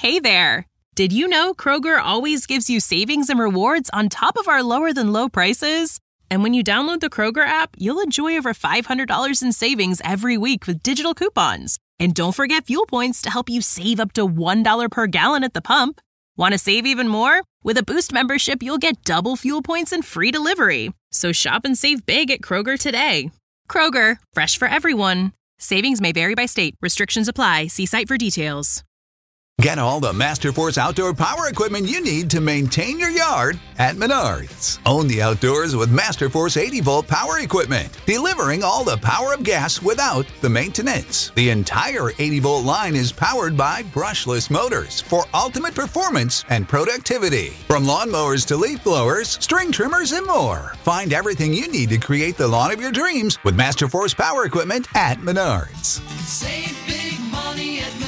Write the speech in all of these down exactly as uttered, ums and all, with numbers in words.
Hey there! Did you know Kroger always gives you savings and rewards on top of our lower-than-low prices? And when you download the Kroger app, you'll enjoy over five hundred dollars in savings every week with digital coupons. And don't forget fuel points to help you save up to one dollar per gallon at the pump. Want to save even more? With a Boost membership, you'll get double fuel points and free delivery. So shop and save big at Kroger today. Kroger, fresh for everyone. Savings may vary by state. Restrictions apply. See site for details. Get all the Masterforce outdoor power equipment you need to maintain your yard at Menards. Own the outdoors with Masterforce eighty volt power equipment, delivering all the power of gas without the maintenance. The entire eighty volt line is powered by brushless motors for ultimate performance and productivity. From lawnmowers to leaf blowers, string trimmers, and more. Find everything you need to create the lawn of your dreams with Masterforce power equipment at Menards. Save big money at Menards.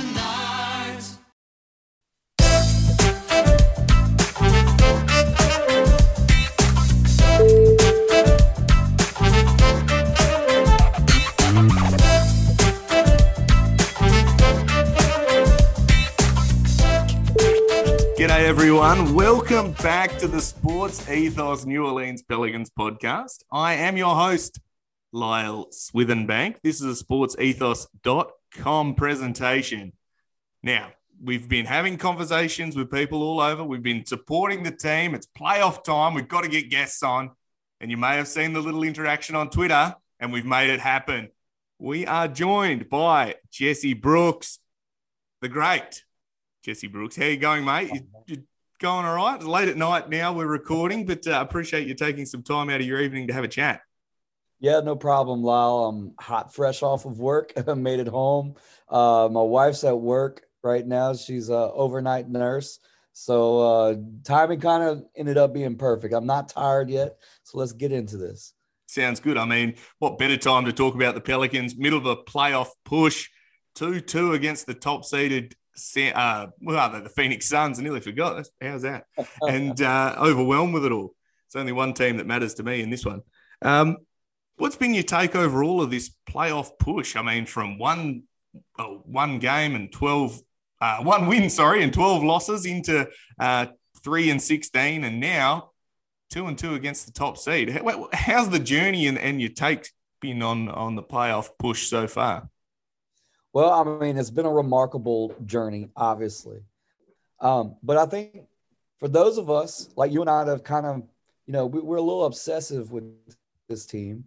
G'day everyone, welcome back to the Sports Ethos New Orleans Pelicans podcast. I am your host, Lyle Swithenbank. This is a sports ethos dot com presentation. Now, we've been having conversations with people all over. We've been supporting the team. It's playoff time. We've got to get guests on. And you may have seen the little interaction on Twitter, and we've made it happen. We are joined by Jesse Brooks, the great Jesse Brooks. How you going, mate? You, you going all right? It's late at night now. We're recording, but I uh, appreciate you taking some time out of your evening to have a chat. Yeah, no problem, Lyle. I'm hot, fresh off of work. I made it home. Uh, my wife's at work right now. She's an overnight nurse. So uh, timing kind of ended up being perfect. I'm not tired yet, so let's get into this. Sounds good. I mean, what better time to talk about the Pelicans? Middle of a playoff push, two two against the top-seeded Uh, well, the Phoenix Suns. I nearly forgot. How's that? And uh, overwhelmed with it all. It's only one team that matters to me in this one. Um, what's been your take overall of this playoff push? I mean, from one oh, one game and twelve, uh, one win, sorry, and twelve losses into uh, three and sixteen, and now two and two against the top seed. How, how's the journey and, and your take been on on the playoff push so far? Well, I mean, it's been a remarkable journey, obviously. Um, but I think for those of us, like you and I, have kind of, you know, we, we're a little obsessive with this team.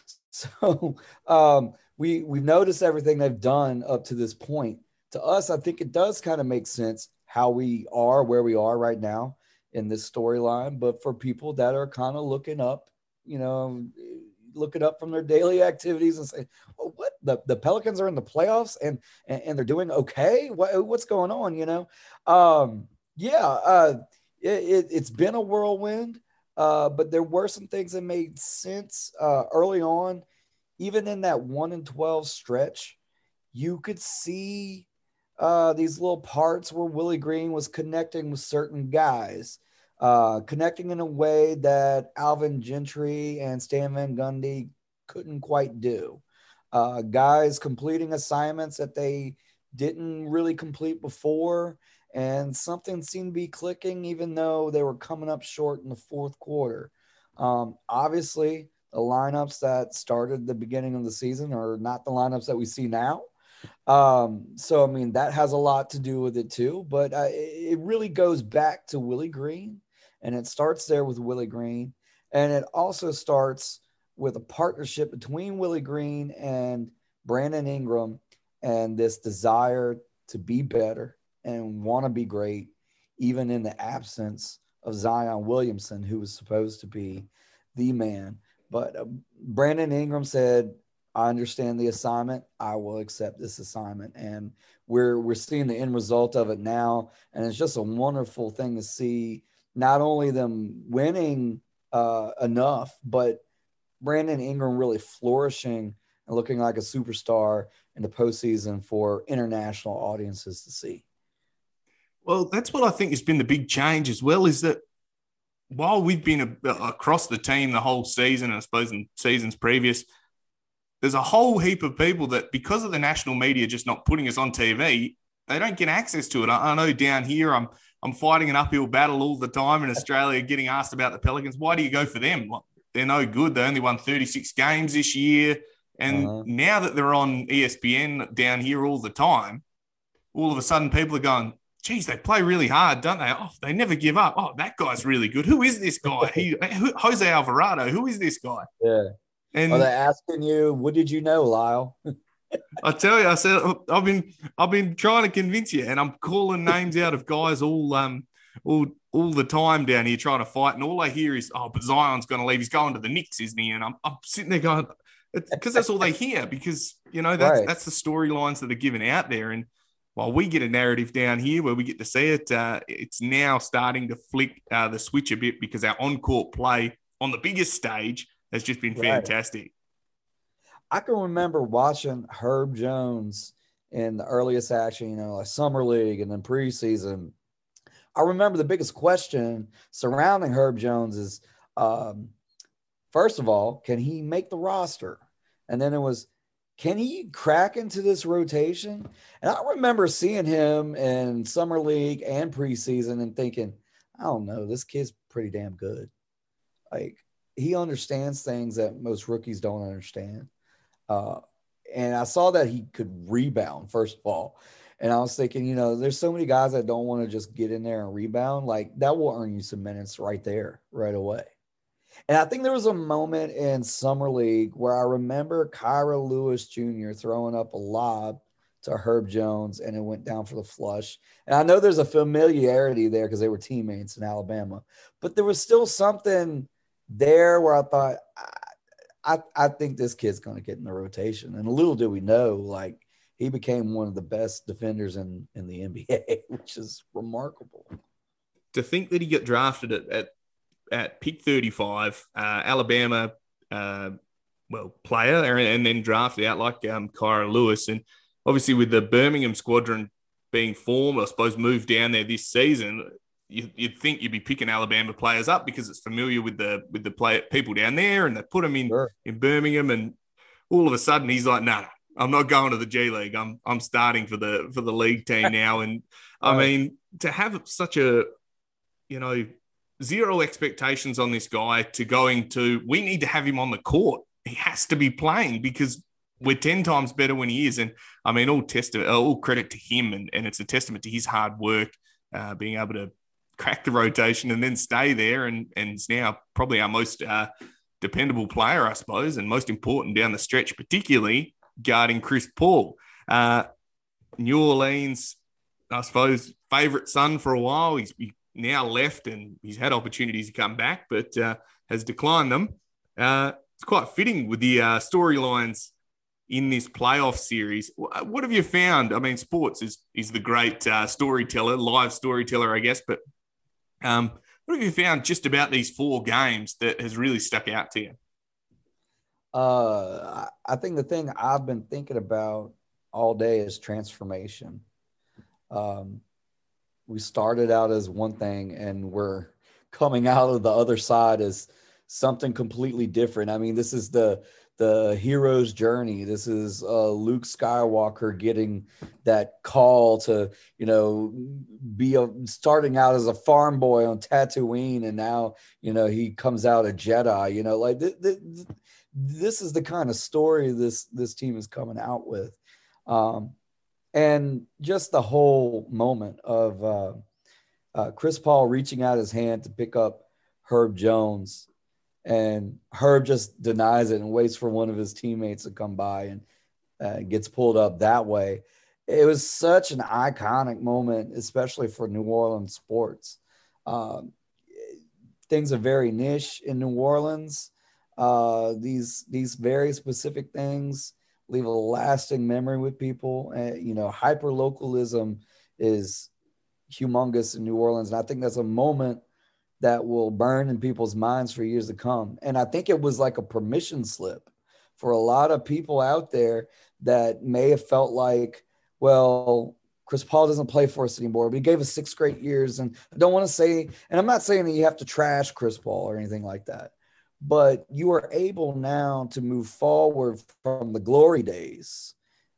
So um, we, we've noticed everything they've done up to this point. To us, I think it does kind of make sense how we are where we are right now in this storyline. But for people that are kind of looking up, you know, look it up from their daily activities and say, oh, what the, the Pelicans are in the playoffs and, and, and they're doing okay. What, what's going on? You know? Um, yeah, uh, it, it, it's been a whirlwind, uh, but there were some things that made sense uh, early on, even in that one and twelve stretch. You could see uh, these little parts where Willie Green was connecting with certain guys. Uh, connecting in a way that Alvin Gentry and Stan Van Gundy couldn't quite do. Uh, guys completing assignments that they didn't really complete before, and something seemed to be clicking even though they were coming up short in the fourth quarter. Um, obviously, the lineups that started the beginning of the season are not the lineups that we see now. Um, so, I mean, that has a lot to do with it too, but uh, it really goes back to Willie Green. And it starts there with Willie Green. And it also starts with a partnership between Willie Green and Brandon Ingram and this desire to be better and want to be great, even in the absence of Zion Williamson, who was supposed to be the man. But uh, Brandon Ingram said, I understand the assignment. I will accept this assignment. And we're, we're seeing the end result of it now. And it's just a wonderful thing to see. Not only them winning uh, enough, but Brandon Ingram really flourishing and looking like a superstar in the postseason for international audiences to see. Well, that's what I think has been the big change as well, is that while we've been a, across the team the whole season, and I suppose in seasons previous, there's a whole heap of people that, because of the national media just not putting us on T V, they don't get access to it. I, I know down here I'm I'm fighting an uphill battle all the time in Australia, getting asked about the Pelicans. Why do you go for them? Well, they're no good. They only won thirty-six games this year. And uh-huh. now that they're on E S P N down here all the time, all of a sudden people are going, geez, they play really hard, don't they? Oh, they never give up. Oh, that guy's really good. Who is this guy? He, who, Jose Alvarado. Who is this guy? Yeah. And are they asking you, what did you know, Lyle? I tell you, I said I've been I've been trying to convince you, and I'm calling names out of guys all um all all the time down here trying to fight, and all I hear is, oh, but Zion's going to leave. He's going to the Knicks, isn't he? And I'm I'm sitting there going, because that's all they hear, because you know that's right. that's the storylines that are given out there, and while we get a narrative down here where we get to see it, uh, it's now starting to flick uh, the switch a bit, because our on-court play on the biggest stage has just been fantastic. Right. I can remember watching Herb Jones in the earliest action, you know, like summer league and then preseason. I remember the biggest question surrounding Herb Jones is, um, first of all, can he make the roster? And then it was, can he crack into this rotation? And I remember seeing him in summer league and preseason and thinking, I don't know, this kid's pretty damn good. Like, he understands things that most rookies don't understand. Uh, and I saw that he could rebound, first of all. And I was thinking, you know, there's so many guys that don't want to just get in there and rebound. Like, that will earn you some minutes right there, right away. And I think there was a moment in Summer League where I remember Kyra Lewis Junior throwing up a lob to Herb Jones, and it went down for the flush. And I know there's a familiarity there because they were teammates in Alabama. But there was still something there where I thought, I, I think this kid's going to get in the rotation. And little did we know, like, he became one of the best defenders in, in the N B A, which is remarkable. To think that he got drafted at at, at pick thirty-five, uh, Alabama, uh, well, player, and then drafted out like um, Kyra Lewis. And obviously with the Birmingham squadron being formed, I suppose moved down there this season, you, you'd think you'd be picking Alabama players up because it's familiar with the with the play, people down there, and they put him in, sure. in Birmingham, and all of a sudden he's like, no, nah, I'm not going to the G League. I'm I'm starting for the for the league team now. And I mean, to have such a, you know, zero expectations on this guy to going to, we need to have him on the court. He has to be playing because we're ten times better when he is. And I mean, all testament, all credit to him, and, and it's a testament to his hard work, uh, being able to crack the rotation and then stay there. And and it's now probably our most uh, dependable player, I suppose, and most important down the stretch, particularly guarding Chris Paul. Uh, New Orleans, I suppose, favourite son for a while. He's he now left and he's had opportunities to come back, but uh, has declined them. Uh, it's quite fitting with the uh, storylines in this playoff series. What have you found? I mean, sports is is the great uh, storyteller, live storyteller, I guess, but um, what have you found just about these four games that has really stuck out to you? Uh, I think the thing I've been thinking about all day is transformation. Um, we started out as one thing and we're coming out of the other side as something completely different. I mean, this is the, the hero's journey. This is uh, Luke Skywalker getting that call to, you know, be a, starting out as a farm boy on Tatooine. And now, you know, he comes out a Jedi, you know, like th- th- th- this is the kind of story this, this team is coming out with. Um, and just the whole moment of uh, uh, Chris Paul reaching out his hand to pick up Herb Jones, and Herb just denies it and waits for one of his teammates to come by and uh, gets pulled up that way. It was such an iconic moment, especially for New Orleans sports. Um, things are very niche in New Orleans. Uh, these these very specific things leave a lasting memory with people. And, you know, hyper-localism is humongous in New Orleans. And I think that's a moment that will burn in people's minds for years to come. And I think it was like a permission slip for a lot of people out there that may have felt like, well, Chris Paul doesn't play for us anymore, but he gave us six great years. And I don't want to say, and I'm not saying that you have to trash Chris Paul or anything like that, but you are able now to move forward from the glory days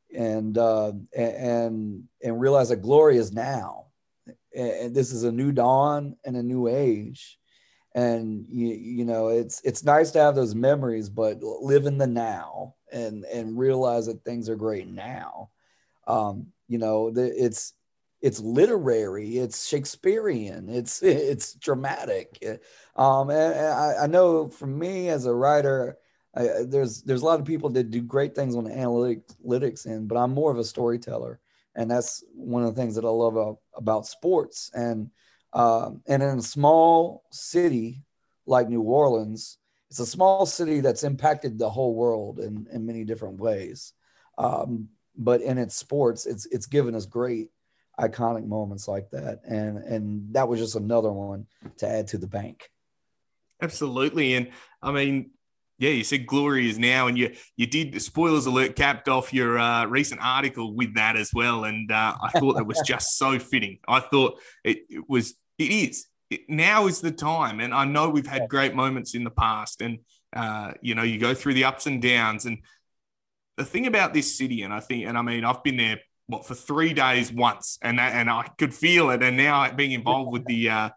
and uh, and and realize that glory is now, and this is a new dawn and a new age. And you, you know, it's it's nice to have those memories, but live in the now and and realize that things are great now. Um, you know, the, it's it's literary, it's Shakespearean, it's it's dramatic. Um, and, and I, I know for me as a writer, I, there's there's a lot of people that do great things on the analytics end, but I'm more of a storyteller, and that's one of the things that I love about, about sports. And um, and in a small city like New Orleans, it's a small city that's impacted the whole world in, in many different ways. Um, but in its sports, it's it's given us great iconic moments like that, and and that was just another one to add to the bank. Absolutely. And I mean, yeah, you said glory is now, and you you did, spoilers alert, capped off your uh, recent article with that as well. And uh, I thought that was just so fitting. I thought it, it was, it is. It, now is the time. And I know we've had great moments in the past, and, uh, you know, you go through the ups and downs. And the thing about this city, and I think, and I mean, I've been there, what, for three days once, and that, and I could feel it. And now being involved with the, uh,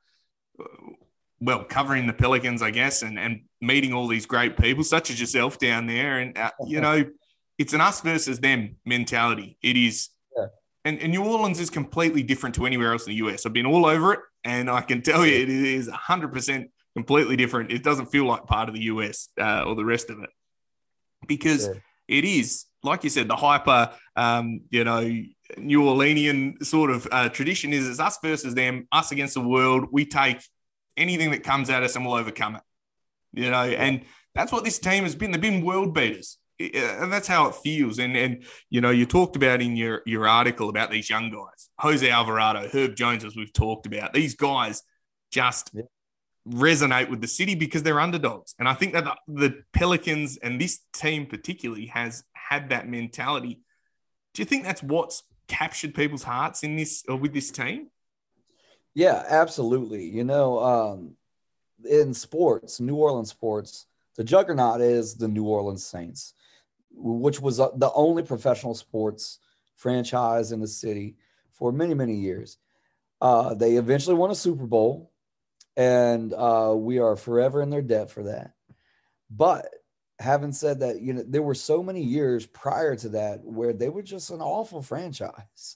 well, covering the Pelicans, I guess, and, and meeting all these great people, such as yourself down there. And, uh, you know, it's an us versus them mentality. It is. Yeah. And, and New Orleans is completely different to anywhere else in the U S. I've been all over it, and I can tell you it is one hundred percent completely different. It doesn't feel like part of the U S uh, or the rest of it, because yeah. It is, like you said, the hyper, um, you know, New Orleanian sort of uh, tradition is it's us versus them, us against the world. We take anything that comes at us and we'll overcome it, you know, and that's what this team has been. They've been world beaters, and that's how it feels. And, and you know, you talked about in your, your article about these young guys, Jose Alvarado, Herb Jones, as we've talked about. These guys just yeah. resonate with the city because they're underdogs. And I think that the, the Pelicans and this team particularly has had that mentality. Do you think that's what's captured people's hearts in this or with this team? Yeah, absolutely. You know, um, in sports, New Orleans sports, the juggernaut is the New Orleans Saints, which was the only professional sports franchise in the city for many, many years. Uh, they eventually won a Super Bowl, and uh, we are forever in their debt for that. But having said that, you know, there were so many years prior to that where they were just an awful franchise.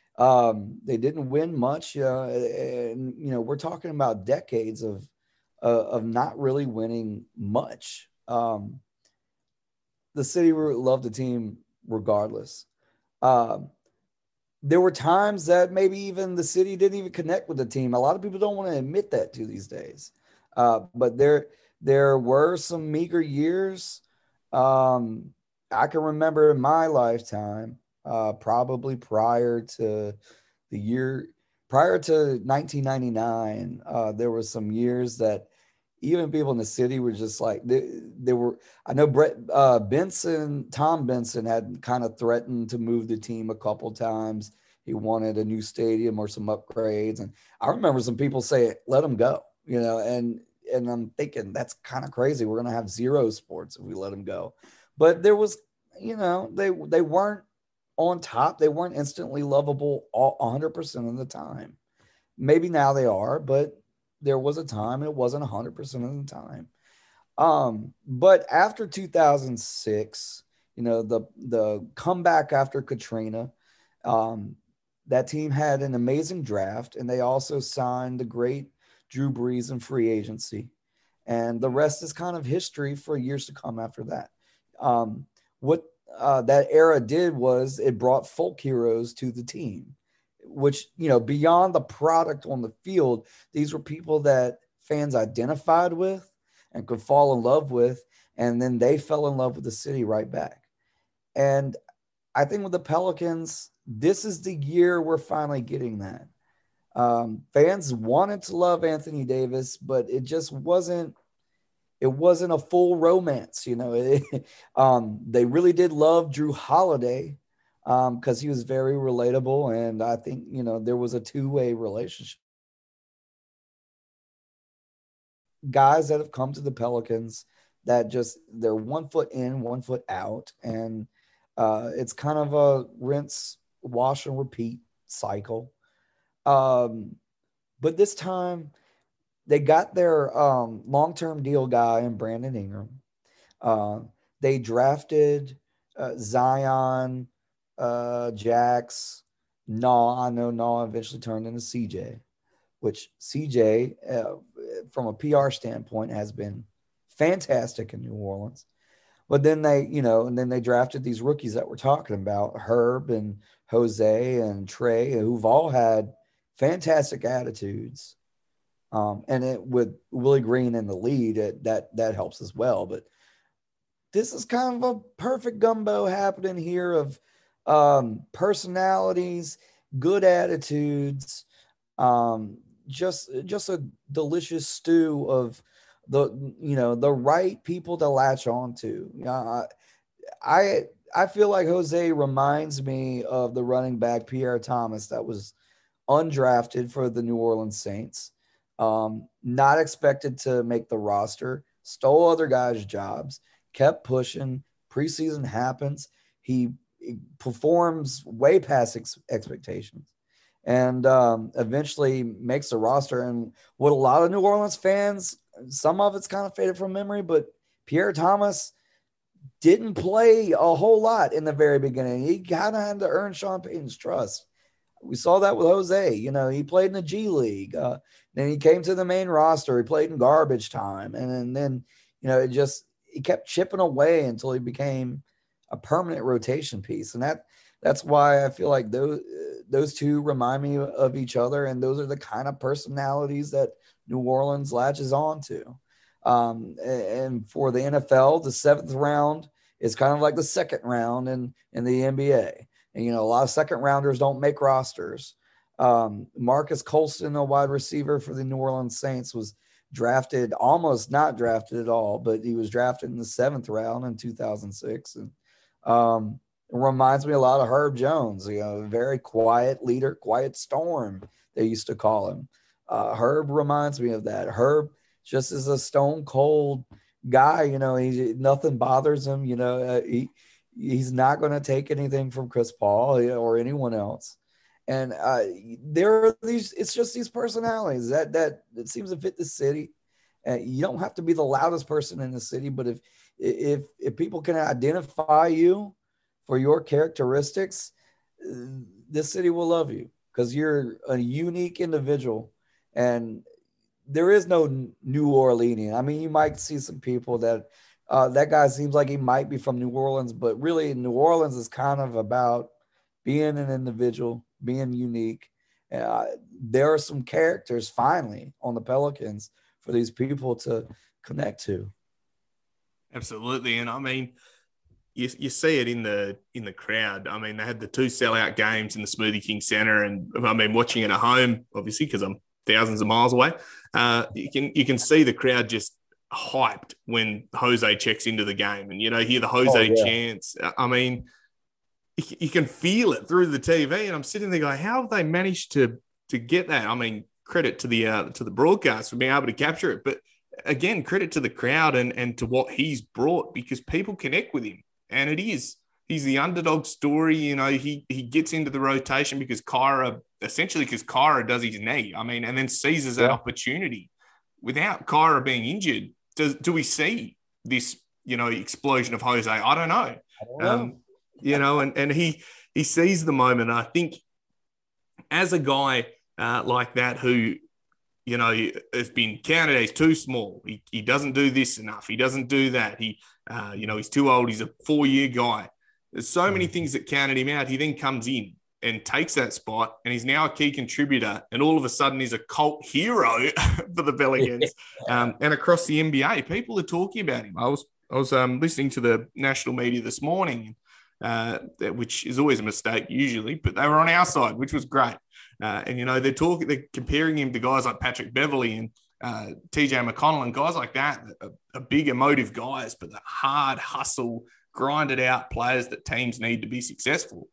Um, they didn't win much, uh, and you know we're talking about decades of uh, of not really winning much. Um, the city loved the team regardless. Um, there were times that maybe even the city didn't even connect with the team. A lot of people don't want to admit that to these days, uh, but there there were some meager years. Um, I can remember in my lifetime. Uh, probably prior to the year, prior to nineteen ninety-nine, uh, there were some years that even people in the city were just like, they, they were, I know Brett uh, Benson, Tom Benson had kind of threatened to move the team a couple times. He wanted a new stadium or some upgrades. And I remember some people say, let him go, you know, and, and I'm thinking that's kind of crazy. We're going to have zero sports if we let him go. But there was, you know, they, they weren't on top. They weren't instantly lovable all one hundred percent of the time. Maybe now they are, but there was a time it wasn't one hundred percent of the time. Um, but after two thousand six, you know, the, the comeback after Katrina, um, that team had an amazing draft, and they also signed the great Drew Brees in free agency. And the rest is kind of history for years to come after that. Um, what Uh, that era did was it brought folk heroes to the team, which, you know, beyond the product on the field, these were people that fans identified with and could fall in love with. And then they fell in love with the city right back. And I think with the Pelicans, this is the year we're finally getting that. Um, fans wanted to love Anthony Davis, but it just wasn't, It wasn't a full romance, you know. um, they really did love Drew Holiday because um, he was very relatable, and I think, you know, there was a two-way relationship. Guys that have come to the Pelicans that just they're one foot in, one foot out, and Uh, it's kind of a rinse, wash, and repeat cycle. Um, but this time they got their um, long-term deal guy in Brandon Ingram. Uh, they drafted uh, Zion, uh, Jax, Naw. I know Naw eventually turned into C J, which C J, uh, from a P R standpoint, has been fantastic in New Orleans. But then they, you know, and then they drafted these rookies that we're talking about, Herb and Jose and Trey, who've all had fantastic attitudes. Um, and it, with Willie Green in the lead, it, that that helps as well. But this is kind of a perfect gumbo happening here of um, personalities, good attitudes, um, just just a delicious stew of the you know the right people to latch on to. You know, I I feel like Jose reminds me of the running back Pierre Thomas that was undrafted for the New Orleans Saints, um, not expected to make the roster, stole other guys' jobs, kept pushing. Preseason happens. He, he performs way past ex- expectations and um, eventually makes the roster. And what a lot of New Orleans fans, some of it's kind of faded from memory, but Pierre Thomas didn't play a whole lot in the very beginning. He kind of had to earn Sean Payton's trust. We saw that with Jose. You know, he played in the G League. Uh, then he came to the main roster. He played in garbage time. And, and then, you know, it just, he kept chipping away until he became a permanent rotation piece. And that that's why I feel like those, those two remind me of each other. And those are the kind of personalities that New Orleans latches on to. Um, and for the N F L, the seventh round is kind of like the second round in, in the N B A. And, you know, a lot of second rounders don't make rosters. Um, Marcus Colston, a wide receiver for the New Orleans Saints, was drafted, almost not drafted at all, but he was drafted in the seventh round in two thousand six. And um, it reminds me a lot of Herb Jones, you know, very quiet leader, quiet storm, they used to call him. Uh, Herb reminds me of that. Herb just is a stone cold guy, you know, he, nothing bothers him, you know, uh, he, he's not going to take anything from Chris Paul or anyone else. And uh, there are these, it's just these personalities that, that, that seems to fit the city. And you don't have to be the loudest person in the city, but if, if, if people can identify you for your characteristics, this city will love you because you're a unique individual. And there is no New Orleanian. I mean, you might see some people that, Uh, that guy seems like he might be from New Orleans, but really New Orleans is kind of about being an individual, being unique. Uh, there are some characters finally on the Pelicans for these people to connect to. Absolutely. And I mean, you, you see it in the in the crowd. I mean, they had the two sellout games in the Smoothie King Center, and I mean, watching it at home, obviously, because I'm thousands of miles away, uh, you can you can see the crowd just hyped when Jose checks into the game, and you know, hear the Jose oh, yeah. chants. I mean, you, you can feel it through the T V, and I'm sitting there going, how have they managed to to get that? I mean, credit to the uh, to the broadcast for being able to capture it, but again, credit to the crowd and and to what he's brought, because people connect with him, and it is he's the underdog story. You know, he he gets into the rotation because Kyra essentially because Kyra does his knee. I mean, and then seizes that Yeah. opportunity. Without Kyra being injured, Does, do we see this, you know, explosion of Jose? I don't know. I don't know. Um, you know, and, and he he sees the moment. I think as a guy uh, like that who, you know, has been counted as too small, he, he doesn't do this enough, he doesn't do that, he, uh, you know, he's too old, he's a four-year guy. There's so many things that counted him out. He then comes in and takes that spot, and he's now a key contributor, and all of a sudden he's a cult hero for the Pelicans. um, and across the N B A, people are talking about him. I was I was um, listening to the national media this morning, uh, which is always a mistake usually, but they were on our side, which was great. Uh, and you know, they're talking, they're comparing him to guys like Patrick Beverley and uh, T J McConnell and guys like that, are, are big emotive guys, but the hard hustle, grinded out players that teams need to be successful.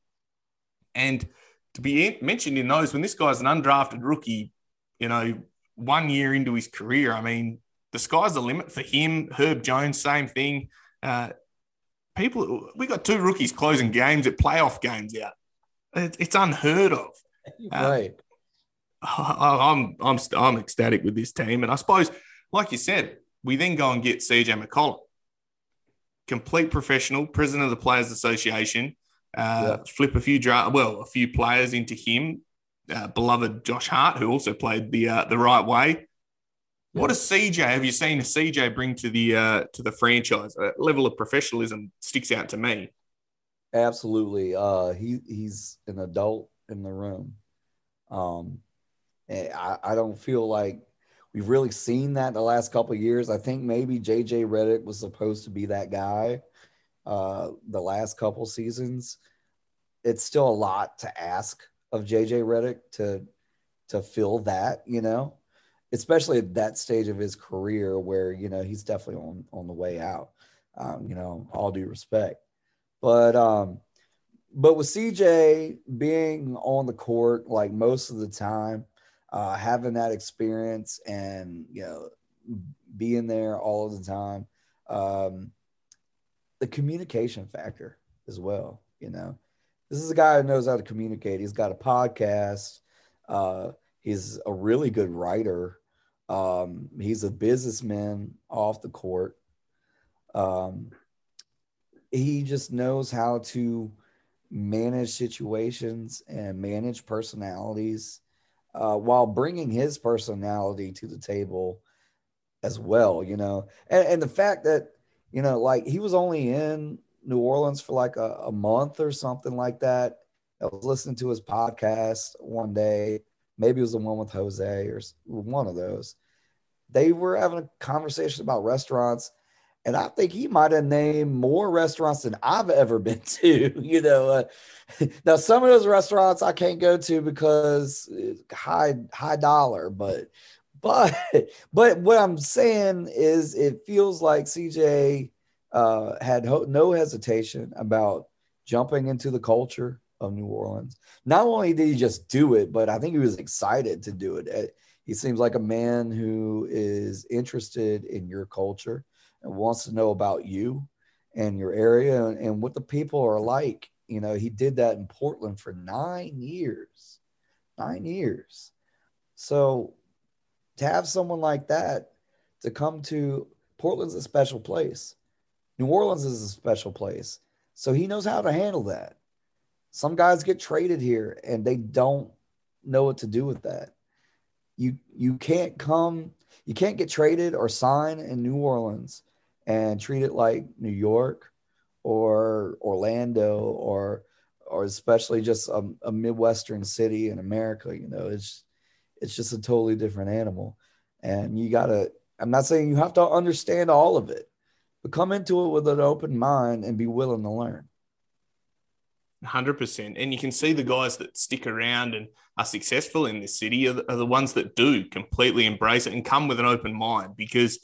And to be mentioned in those, when this guy's an undrafted rookie, you know, one year into his career, I mean, the sky's the limit for him. Herb Jones, same thing. Uh, people, we got two rookies closing games at playoff games out. It, it's unheard of. Right. Um, I, I'm I'm I'm ecstatic with this team, and I suppose, like you said, we then go and get C J McCollum, complete professional, president of the Players Association. Uh, yeah. Flip a few dra- well, a few players into him. Uh, beloved Josh Hart, who also played the uh, the right way. Yeah. What does C J? Have you seen C J bring to the uh, to the franchise? A level of professionalism sticks out to me. Absolutely, uh, he he's an adult in the room. Um, I, I don't feel like we've really seen that in the last couple of years. I think maybe J J Redick was supposed to be that guy uh, the last couple seasons. It's still a lot to ask of J J Redick to to fill that, you know, especially at that stage of his career where, you know, he's definitely on, on the way out, um, you know, all due respect. But um, but with C J being on the court like most of the time, Uh, having that experience and, you know, being there all of the time, um, the communication factor as well, you know. This is a guy who knows how to communicate. He's got a podcast. Uh, he's a really good writer. Um, he's a businessman off the court. Um, he just knows how to manage situations and manage personalities, Uh, while bringing his personality to the table as well, you know, and, and the fact that, you know, like he was only in New Orleans for like a, a month or something like that. I was listening to his podcast one day, maybe it was the one with Jose or one of those. They were having a conversation about restaurants, and I think he might have named more restaurants than I've ever been to, you know. Uh, now, some of those restaurants I can't go to because high high dollar, but but but what I'm saying is it feels like C J uh, had ho- no hesitation about jumping into the culture of New Orleans. Not only did he just do it, but I think he was excited to do it. He seems like a man who is interested in your culture and wants to know about you and your area and, and what the people are like. You know, he did that in Portland for nine years, nine years. So to have someone like that to come to Portland's a special place. New Orleans is a special place. So he knows how to handle that. Some guys get traded here and they don't know what to do with that. You, you can't come, you can't get traded or sign in New Orleans and treat it like New York or Orlando or or especially just a, a Midwestern city in America. You know, it's it's just a totally different animal. And you gotta, I'm not saying you have to understand all of it, but come into it with an open mind and be willing to learn. one hundred percent. And you can see the guys that stick around and are successful in this city are the, are the ones that do completely embrace it and come with an open mind, because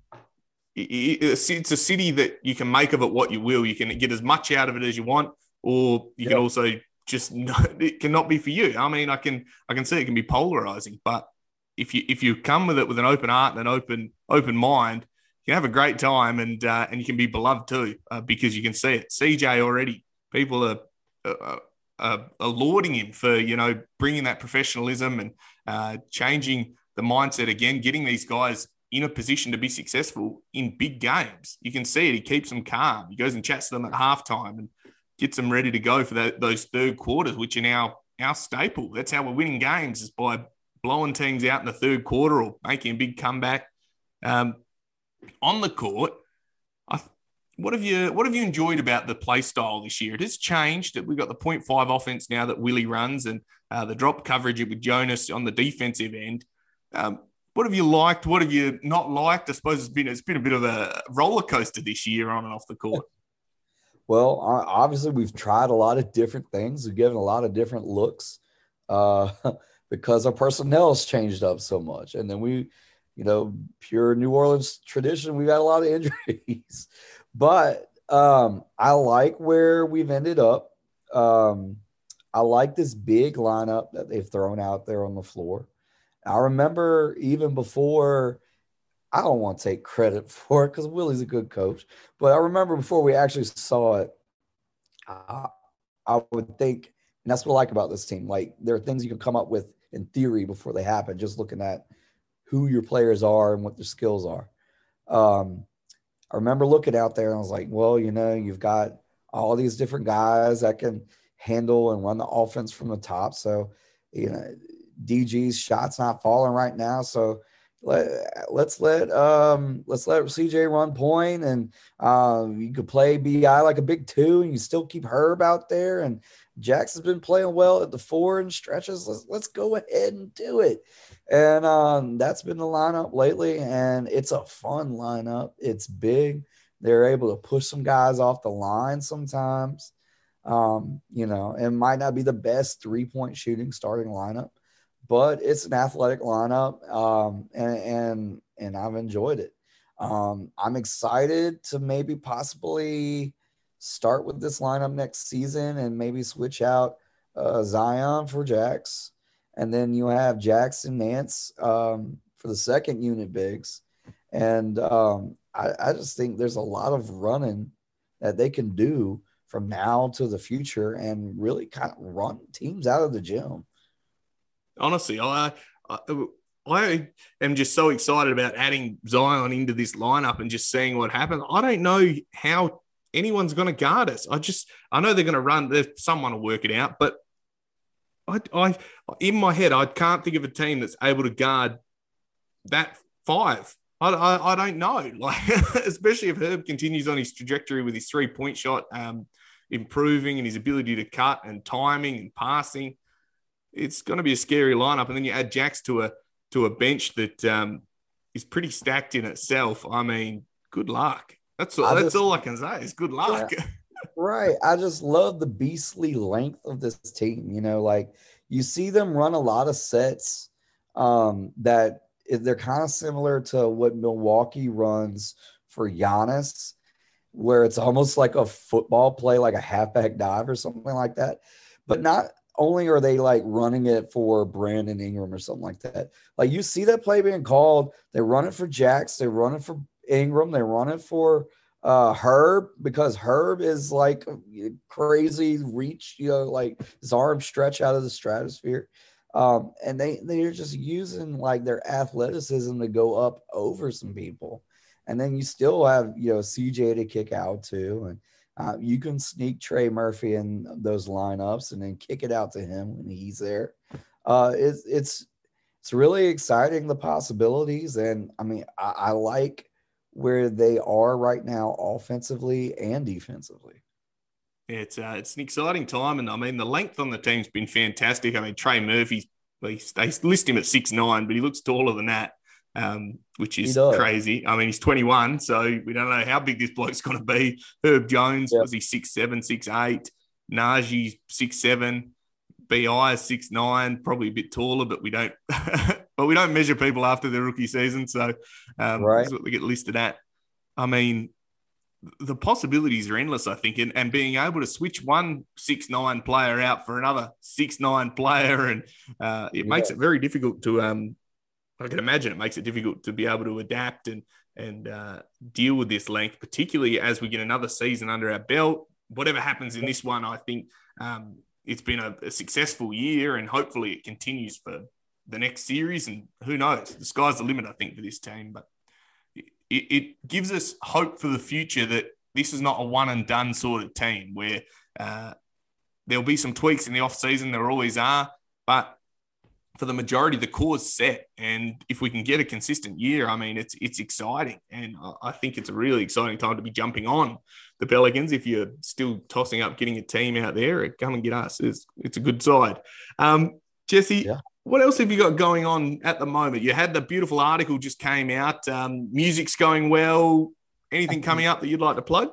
it's a city that you can make of it what you will. You can get as much out of it as you want, or you yep. can also just not, it cannot be for you. I mean, I can I can see it can be polarizing, but if you if you come with it with an open heart and an open open mind, you can have a great time, and uh, and you can be beloved too, uh, because you can see it. C J already, people are, are, are, are lauding him for, you know, bringing that professionalism and uh, changing the mindset again, getting these guys in a position to be successful in big games. You can see it. He keeps them calm. He goes and chats to them at halftime and gets them ready to go for that, those third quarters, which are now our staple. That's how we're winning games, is by blowing teams out in the third quarter or making a big comeback. Um, on the court, I, what have you what have you enjoyed about the play style this year? It has changed. We've got the point five offense now that Willie runs, and uh, the drop coverage with Jonas on the defensive end. Um, What have you liked? What have you not liked? I suppose it's been it's been a bit of a roller coaster this year on and off the court. Well, obviously we've tried a lot of different things. We've given a lot of different looks uh, because our personnel has changed up so much. And then we, you know, pure New Orleans tradition, we've had a lot of injuries. But um, I like where we've ended up. Um, I like this big lineup that they've thrown out there on the floor. I remember even before I don't want to take credit for it because Willie's a good coach. But I remember before we actually saw it, I, I would think, and that's what I like about this team. Like, there are things you can come up with in theory before they happen, just looking at who your players are and what their skills are. Um, I remember looking out there and I was like, well, you know, you've got all these different guys that can handle and run the offense from the top. So, you know, D G's shot's not falling right now. So let, let's let um, let's let C J run point, and um, you could play B I like a big two, and you still keep Herb out there. And Jackson's been playing well at the four and stretches. Let's let's go ahead and do it. And um, that's been the lineup lately, and it's a fun lineup. It's big. They're able to push some guys off the line sometimes. Um, you know, it might not be the best three-point shooting starting lineup, but it's an athletic lineup, um, and, and and I've enjoyed it. Um, I'm excited to maybe possibly start with this lineup next season and maybe switch out uh, Zion for Jax. And then you have Jackson Nance um, for the second unit bigs. And um, I, I just think there's a lot of running that they can do from now to the future and really kind of run teams out of the gym. Honestly, I, I I am just so excited about adding Zion into this lineup and just seeing what happens. I don't know how anyone's going to guard us. I just I know they're going to run. There's someone will work it out, but I, I, in my head, I can't think of a team that's able to guard that five. I, I, I don't know, like especially if Herb continues on his trajectory with his three-point shot um, improving and his ability to cut and timing and passing. It's going to be a scary lineup, and then you add Jax to a to a bench that um, is pretty stacked in itself. I mean, good luck. That's all. That's just, all I can say is good luck. Yeah. Right. I just love the beastly length of this team. You know, like you see them run a lot of sets um, that they're kind of similar to what Milwaukee runs for Giannis, where it's almost like a football play, like a halfback dive or something like that. But not only are they like running it for Brandon Ingram or something like that. Like you see that play being called. They run it for Jax. They run it for Ingram. They run it for Uh, Herb, because Herb is like crazy reach, you know, like his arms stretch out of the stratosphere. Um, and they, they're just using like their athleticism to go up over some people. And then you still have, you know, C J to kick out too. And uh, you can sneak Trey Murphy in those lineups and then kick it out to him when he's there. Uh, it's, it's, it's really exciting, the possibilities. And I mean, I, I like where they are right now offensively and defensively. It's uh, it's an exciting time, and I mean the length on the team's been fantastic. I mean Trey Murphy's they, they list him at six nine, but he looks taller than that, um, which is crazy. I mean he's twenty-one, so we don't know how big this bloke's going to be. Herb Jones yep. was he six seven, six eight, Najee's six seven, B I is six nine, probably a bit taller, but we don't. But we don't measure people after their rookie season, so um, right. That's what they get listed at. I mean, the possibilities are endless, I think, and, and being able to switch one six nine player out for another six nine player, and uh, it yeah. makes it very difficult to um, – I can imagine it makes it difficult to be able to adapt and, and uh, deal with this length, particularly as we get another season under our belt. Whatever happens in this one, I think um, it's been a, a successful year, and hopefully it continues for – the next series, and who knows, the sky's the limit, I think, for this team. But it, it gives us hope for the future that this is not a one and done sort of team where uh, there'll be some tweaks in the off season. There always are, but for the majority, the core's set. And if we can get a consistent year, I mean, it's, it's exciting. And I think it's a really exciting time to be jumping on the Pelicans. If you're still tossing up getting a team out there, come and get us. It's, it's a good side. Um, Jesse, yeah. What else have you got going on at the moment? You had the beautiful article just came out. Um, music's going well. Anything coming up that you'd like to plug?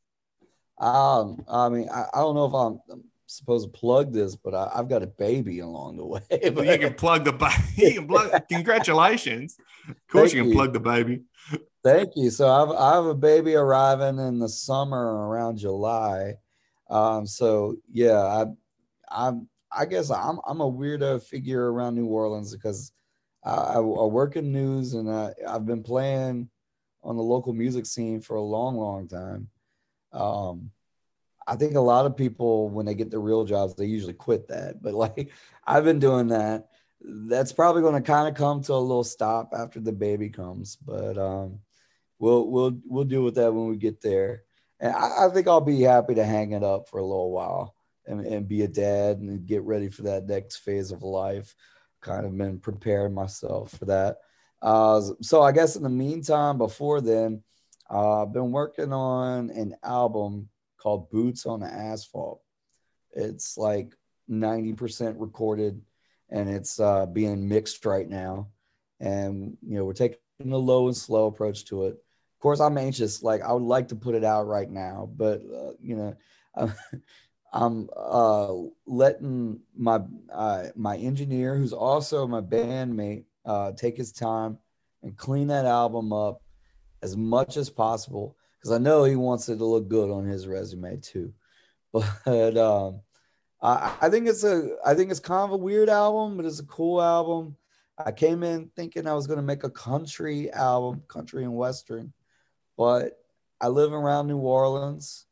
Um, I mean, I, I don't know if I'm, I'm supposed to plug this, but I, I've got a baby along the way. But you can plug the baby. You can plug. Congratulations! Of course, Thank you can you. plug the baby. Thank you. So I've I have a baby arriving in the summer around July. Um, so yeah, I I'm. I guess I'm I'm a weirdo figure around New Orleans because I, I, I work in news, and I, I've been playing on the local music scene for a long, long time. Um, I think a lot of people, when they get their real jobs, they usually quit that. But like I've been doing that. That's probably going to kind of come to a little stop after the baby comes. But um, we'll we'll we'll deal with that when we get there. And I, I think I'll be happy to hang it up for a little while and, and be a dad and get ready for that next phase of life. Kind of been preparing myself for that. Uh, so I guess in the meantime, before then, uh, I've been working on an album called Boots on the Asphalt. It's like ninety percent recorded, and it's uh, being mixed right now. And, you know, we're taking a low and slow approach to it. Of course, I'm anxious. Like, I would like to put it out right now, but, uh, you know, I'm, I'm uh, letting my uh, my engineer, who's also my bandmate, uh, take his time and clean that album up as much as possible, because I know he wants it to look good on his resume too. But um, I, I think it's a I think it's kind of a weird album, but it's a cool album. I came in thinking I was going to make a country album, country and western, but I live around New Orleans,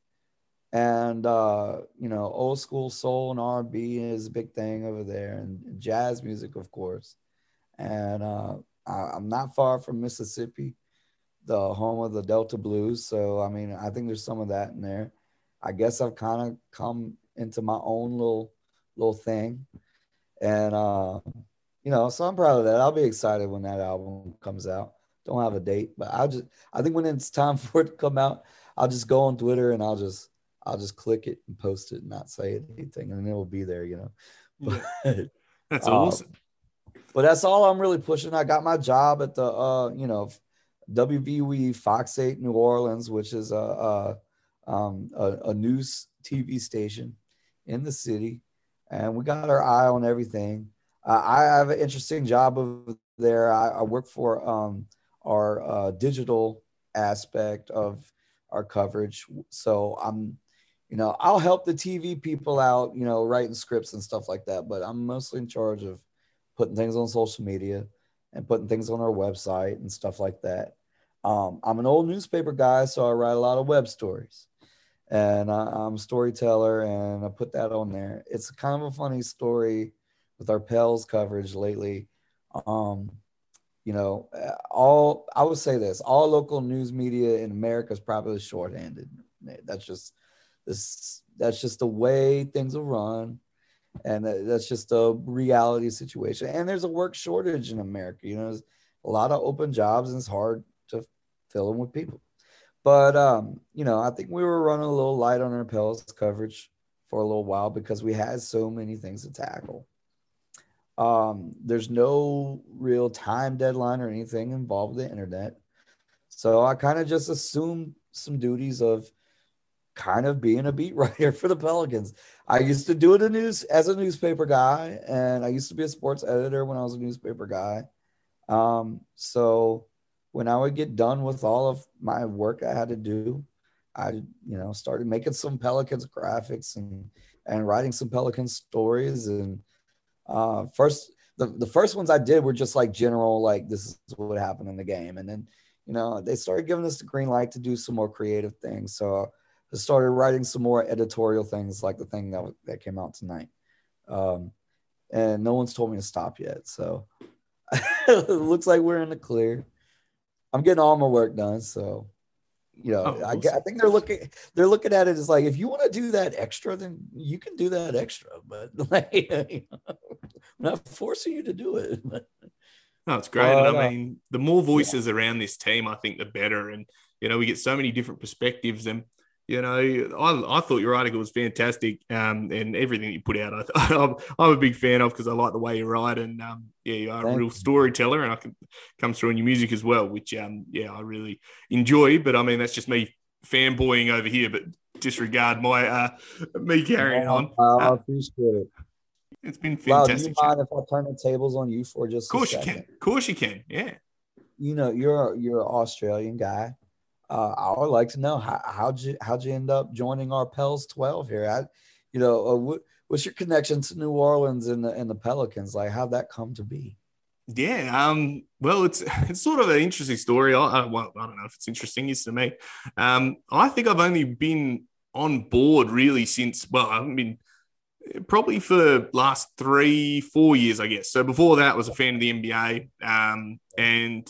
and uh, you know, old school soul and R and B is a big thing over there, and jazz music, of course. And uh, I, I'm not far from Mississippi, the home of the Delta Blues. So I mean, I think there's some of that in there. I guess I've kind of come into my own little little thing, and uh, you know, so I'm proud of that. I'll be excited when that album comes out. Don't have a date, but I'll just I think when it's time for it to come out, I'll just go on Twitter and I'll just I'll just click it and post it and not say anything, and it will be there, you know. Yeah. That's uh, awesome. But that's all I'm really pushing. I got my job at the uh, you know, W V U E Fox eight New Orleans, which is a a, um, a a news T V station in the city, and we got our eye on everything. Uh, I have an interesting job over there. I, I work for um, our uh, digital aspect of our coverage, so I'm, you know, I'll help the T V people out, you know, writing scripts and stuff like that. But I'm mostly in charge of putting things on social media and putting things on our website and stuff like that. Um, I'm an old newspaper guy, so I write a lot of web stories, and I, I'm a storyteller, and I put that on there. It's kind of a funny story with our Pels coverage lately. Um, you know, all I would say this: all local news media in America is probably shorthanded. That's just this. That's just the way things will run. And that's just a reality situation. And there's a work shortage in America. You know, there's a lot of open jobs, and it's hard to fill them with people. But, um, you know, I think we were running a little light on our Pels coverage for a little while because we had so many things to tackle. Um, there's no real time deadline or anything involved with the internet. So I kind of just assumed some duties of kind of being a beat writer for the Pelicans. I used to do it in news as a newspaper guy, and I used to be a sports editor when I was a newspaper guy. Um, so when I would get done with all of my work I had to do, I, you know, started making some Pelicans graphics and, and writing some Pelicans stories. And uh, first, the, the first ones I did were just like general, like this is what happened in the game. And then, you know, they started giving us the green light to do some more creative things. So I started writing some more editorial things, like the thing that that came out tonight. Um, and no one's told me to stop yet. So it looks like we're in the clear. I'm getting all my work done. So, you know, Oh, I, awesome. I think they're looking, they're looking at it as like, if you want to do that extra, then you can do that extra, but like, you know, I'm not forcing you to do it. But, No, it's great. And but, I uh, mean, the more voices yeah. around this team, I think the better. And, you know, we get so many different perspectives. And, you know, I, I thought your article was fantastic, um, and everything you put out, I th- I'm, I'm a big fan of because I like the way you write, and um, yeah, you are a real storyteller, and I can come through in your music as well, which um, yeah, I really enjoy. But I mean, that's just me fanboying over here, but disregard my uh, me carrying yeah, on. I Uh, appreciate it. it's been Wow, fantastic. do you mind if I turn the tables on you for just of course a you second? can. Of course you can. Yeah. You know, you're you're an Australian guy. Uh, I would like to know how how'd you how'd you end up joining our Pels twelve here? I, you know, uh, what, what's your connection to New Orleans and the and the Pelicans? Like, how'd that come to be? Yeah, um, well, it's it's sort of an interesting story. I, I, well, I don't know if it's interesting. It's to me. Um, I think I've only been on board really since. Well, I haven't been probably for the last three, four years, I guess. So before that, I was a fan of the N B A, um, and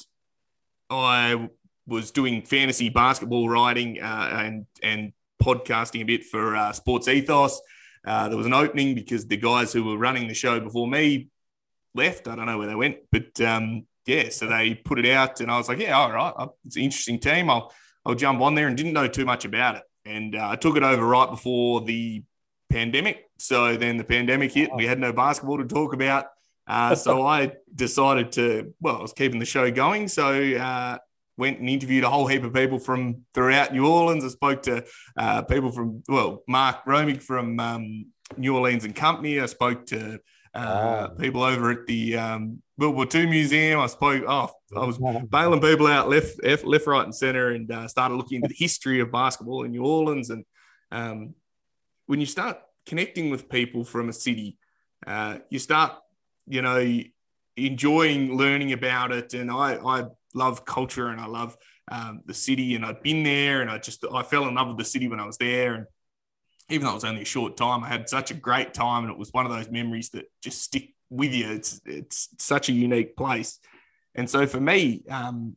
I was doing fantasy basketball writing uh, and and podcasting a bit for uh, Sports Ethos. Uh, there was an opening because the guys who were running the show before me left. I don't know where they went, but um, yeah, so they put it out, and I was like, yeah, all right, it's an interesting team. I'll I'll jump on there, and didn't know too much about it, and uh, I took it over right before the pandemic. So then the pandemic hit. We had no basketball to talk about. Uh, so I decided to, well, I was keeping the show going. So uh, went and interviewed a whole heap of people from throughout New Orleans. I spoke to uh, people from, well, Mark Romig from um, New Orleans and Company. I spoke to uh, oh. people over at the um, World War Two Museum. I spoke, oh, I was bailing people out left, left, right, and center, and uh, started looking into the history of basketball in New Orleans. And um, when you start connecting with people from a city, uh, you start, you know, enjoying learning about it. And I, I love culture, and I love um, the city, and I'd been there, and I just, I fell in love with the city when I was there. And even though it was only a short time, I had such a great time, and it was one of those memories that just stick with you. It's, it's such a unique place. And so for me, um,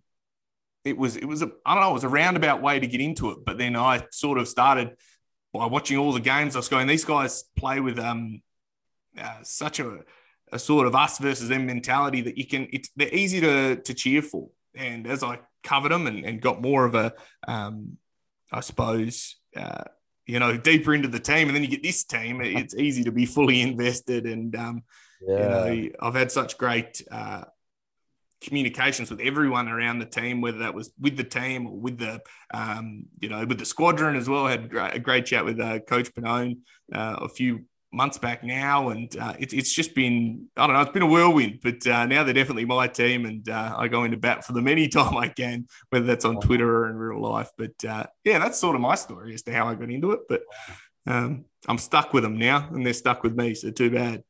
it was, it was, a, I don't know, it was a roundabout way to get into it. But then I sort of started by watching all the games. I was going, these guys play with um, uh, such a, a sort of us versus them mentality that you can, it's, they're easy to, to cheer for. And as I covered them and, and got more of a, um, I suppose, uh, you know, deeper into the team, and then you get this team, it's easy to be fully invested. And, um, yeah. you know, I've had such great uh, communications with everyone around the team, whether that was with the team or with the, um, you know, with the squadron as well. I had a great chat with uh, Coach Pannone uh, a few months back now, and uh, it's it's just been, I don't know, it's been a whirlwind, but uh, now they're definitely my team, and uh, I go into bat for them anytime I can, whether that's on Twitter or in real life. But uh, yeah, that's sort of my story as to how I got into it. But um, I'm stuck with them now, and they're stuck with me, so too bad.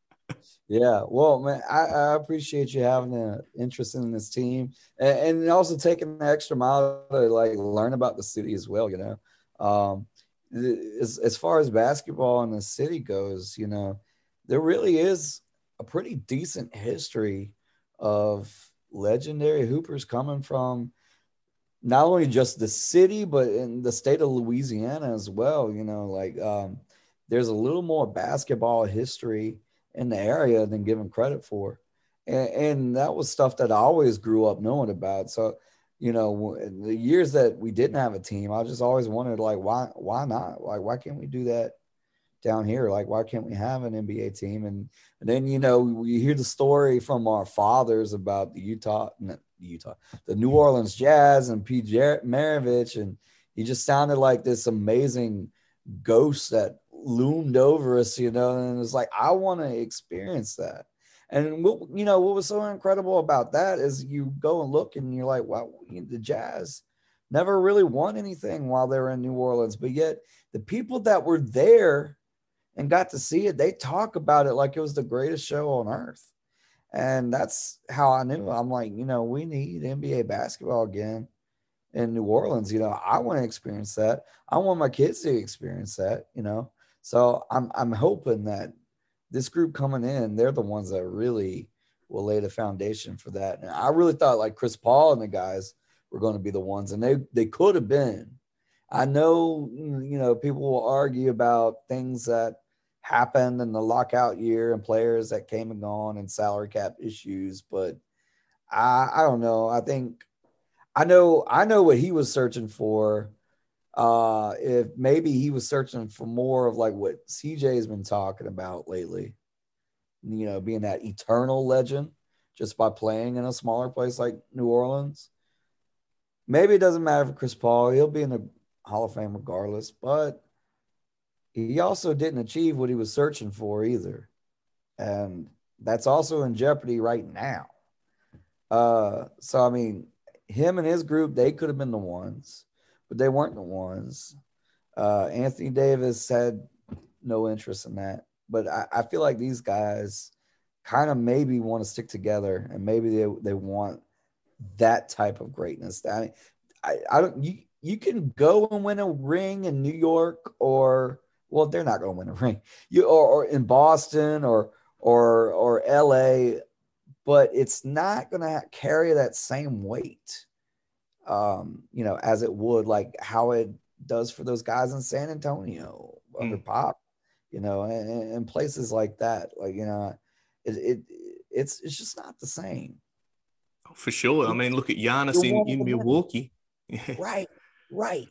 Yeah, well, man, I, I appreciate you having an interest in this team, and, and also taking the extra mile to like learn about the city as well. You know, um, as as far as basketball in the city goes, you know, there really is a pretty decent history of legendary hoopers coming from not only just the city, but in the state of Louisiana as well. You know, like um, there's a little more basketball history in the area than given credit for. And, and that was stuff that I always grew up knowing about. So, you know, the years that we didn't have a team, I just always wondered, like, why, why not? Like, why can't we do that down here? Like, why can't we have an N B A team? And, and then, you know, we hear the story from our fathers about the Utah, not Utah, the New Orleans Jazz and P. Maravich. And he just sounded like this amazing ghost that loomed over us, you know, and it's like, I want to experience that. And what, you know, what was so incredible about that is you go and look and you're like, wow, the Jazz never really won anything while they were in New Orleans, but yet the people that were there and got to see it, they talk about it like it was the greatest show on earth. And that's how I knew. I'm like, you know, we need N B A basketball again in New Orleans. You know, I want to experience that. I want my kids to experience that, you know. So I'm I'm hoping that this group coming in, they're the ones that really will lay the foundation for that. And I really thought like Chris Paul and the guys were going to be the ones, and they they could have been. I know, you know, people will argue about things that happened in the lockout year and players that came and gone and salary cap issues, but I I don't know. I think I know I know what he was searching for. Uh, if maybe he was searching for more of like what C J has been talking about lately, you know, being that eternal legend just by playing in a smaller place like New Orleans. Maybe it doesn't matter for Chris Paul. He'll be in the Hall of Fame regardless, but he also didn't achieve what he was searching for either. And that's also in jeopardy right now. Uh, so, I mean, him and his group, they could have been the ones, but they weren't the ones. Uh, Anthony Davis had no interest in that. But I, I feel like these guys, kind of maybe want to stick together, and maybe they, they want that type of greatness. I mean, I, I don't, you, you can go and win a ring in New York, or, well, they're not going to win a ring, you, or, or in Boston or, or, or L A, but it's not going to carry that same weight, um, you know, as it would like how it does for those guys in San Antonio under mm. Pop, you know, and, and places like that. Like, you know, it, it it's, it's just not the same. Oh, for sure. I mean, look at Giannis in, in Milwaukee. Right, right.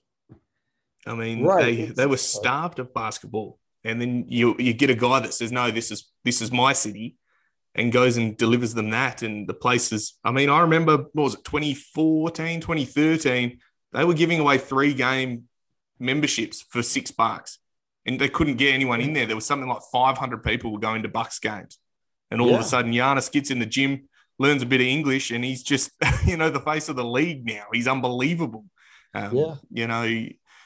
I mean, right. they It's, they were starved of basketball, and then you you get a guy that says, "No, this is this is my city," and goes and delivers them that. And the places. I mean, I remember what was it, twenty fourteen, twenty thirteen? They were giving away three game memberships for six bucks, and they couldn't get anyone in there. There was something like five hundred people were going to Bucks games, and all yeah. of a sudden, Giannis gets in the gym, learns a bit of English, and he's just, you know, the face of the league now. He's unbelievable. Um, yeah. You know,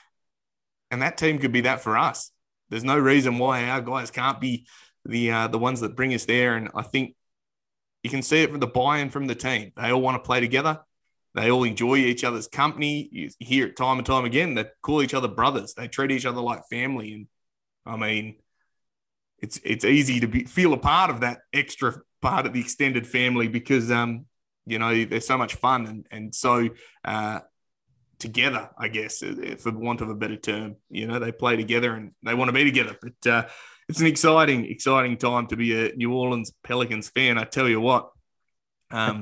and that team could be that for us. There's no reason why our guys can't be the uh, the ones that bring us there. And I think you can see it from the buy-in from the team. They all want to play together. They all enjoy each other's company. You hear it time and time again. They call each other brothers. They treat each other like family. And I mean, it's it's easy to be feel a part of that extra part of the extended family because, um, you know, they're so much fun and, and so uh, together, I guess, for want of a better term. You know, they play together and they want to be together. But uh, it's an exciting, exciting time to be a New Orleans Pelicans fan. I tell you what. Um,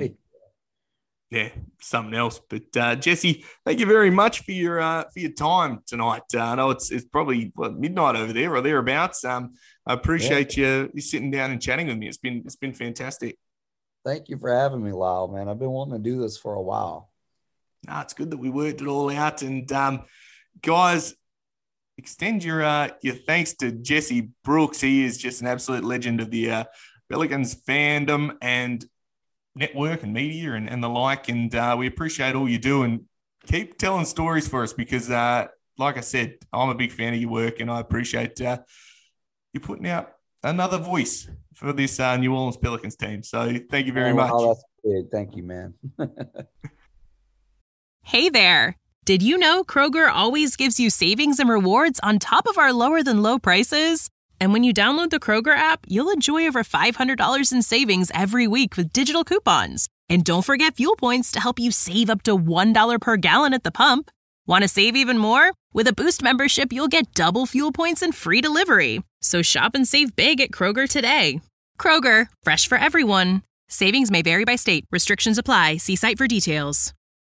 yeah, something else. But uh, Jesse, thank you very much for your uh, for your time tonight. Uh, I know it's it's probably what, midnight over there or thereabouts. Um, I appreciate yeah. you, you sitting down and chatting with me. It's been it's been fantastic. Thank you for having me, Lyle, man. I've been wanting to do this for a while. No, it's good that we worked it all out. And um, guys, extend your uh, your thanks to Jesse Brooks. He is just an absolute legend of the uh, Pelicans fandom and network and media and, and the like. And uh, we appreciate all you do and keep telling stories for us because, uh, like I said, I'm a big fan of your work and I appreciate uh, you putting out another voice for this uh, New Orleans Pelicans team. So thank you very oh, much. Oh, that's big. Thank you, man. Hey there. Did you know Kroger always gives you savings and rewards on top of our lower than low prices? And when you download the Kroger app, you'll enjoy over five hundred dollars in savings every week with digital coupons. And don't forget fuel points to help you save up to one dollar per gallon at the pump. Want to save even more? With a Boost membership, you'll get double fuel points and free delivery. So shop and save big at Kroger today. Kroger, fresh for everyone. Savings may vary by state. Restrictions apply. See site for details.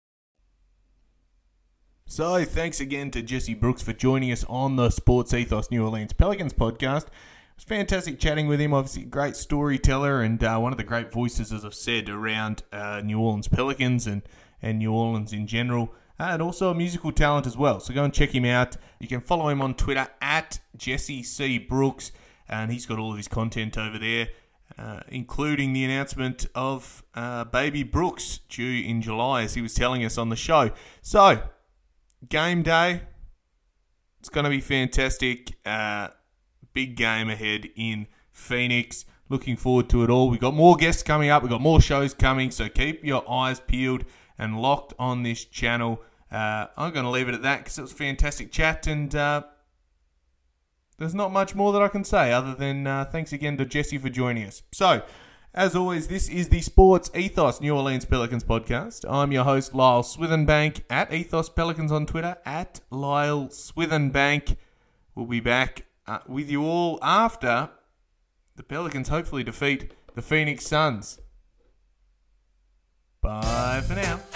So thanks again to Jesse Brooks for joining us on the Sports Ethos New Orleans Pelicans podcast. It was fantastic chatting with him. Obviously, a great storyteller and uh, one of the great voices, as I've said, around uh, New Orleans Pelicans and, and New Orleans in general. Uh, and also a musical talent as well. So go and check him out. You can follow him on Twitter at Jesse C. Brooks. And he's got all of his content over there, uh, including the announcement of uh, Baby Brooks due in July, as he was telling us on the show. So, game day. It's going to be fantastic. Uh, big game ahead in Phoenix. Looking forward to it all. We've got more guests coming up. We've got more shows coming. So keep your eyes peeled and locked on this channel. Uh, I'm going to leave it at that because it was a fantastic chat. And uh, there's not much more that I can say other than uh, thanks again to Jesse for joining us. So, as always, this is the Sports Ethos New Orleans Pelicans podcast. I'm your host, Lyle Swithenbank, at Ethos Pelicans on Twitter, at Lyle Swithenbank. We'll be back uh, with you all after the Pelicans hopefully defeat the Phoenix Suns. Bye for now.